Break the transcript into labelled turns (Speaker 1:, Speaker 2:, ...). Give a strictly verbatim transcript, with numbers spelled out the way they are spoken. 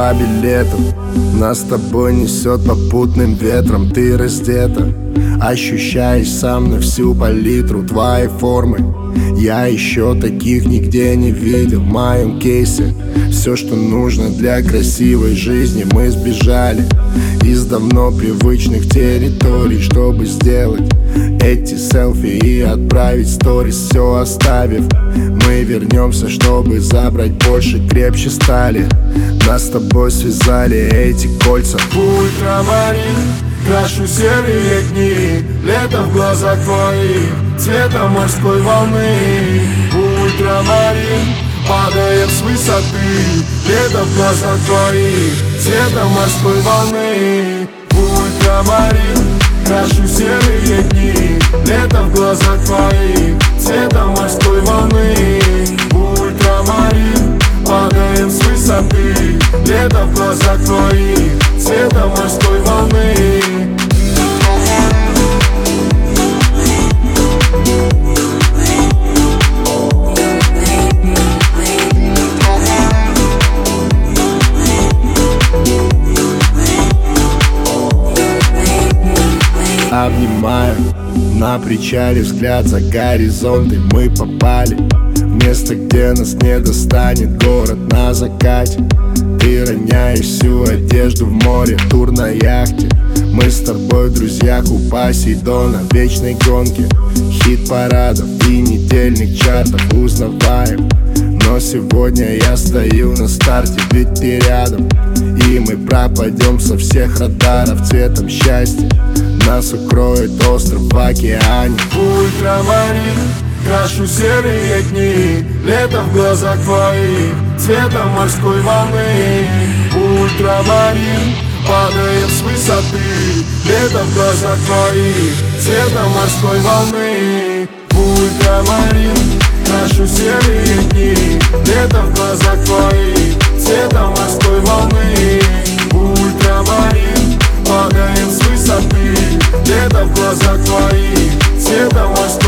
Speaker 1: два билета. Нас с тобой несет попутным ветром. Ты раздета, ощущаешь со мной всю палитру твоей формы. Я еще таких нигде не видел. В моем кейсе все, что нужно для красивой жизни. Мы сбежали из давно привычных территорий, чтобы сделать эти селфи и отправить сторис. Все оставив, мы вернемся, чтобы забрать больше, крепче стали. Нас с тобой связали эти кольца.
Speaker 2: Ультрамарин, крашу серые дни, лето в глазах твоих, цветом морской волны. Ультрамарин, падаем с высоты, лето в глазах твоих, цветом морской волны. Ультрамарин, крашу серые дни, лето в глазах твоих, цветом морской волны. Ультрамарин, падаем с высоты, лето в глазах твоих, цветом морской волны.
Speaker 1: Обнимаю на причале, взгляд за горизонты. Мы попали в место, где нас не достанет город на закате. Ты роняешь всю одежду в море, тур на яхте. Мы с тобой в друзьях у Посейдона, в вечной гонке хит-парадов и недельных чартов узнаваем. Но сегодня я стою на старте, ведь ты рядом, и мы пропадем со всех радаров цветом счастья. Нас укроет остров в океане.
Speaker 2: Ультрамарин, крашу серые дни, лето в глазах твоих, цветом морской волны. Ультрамарин, падаем с высоты, лето в глазах твоих, цветом морской волны. Ультрамарин, крашу серые дни, лето в глазах твоих, цветом морской волны. Ультрамарин, падаем с высоты, лето в глазах твоих, цветом морской волны.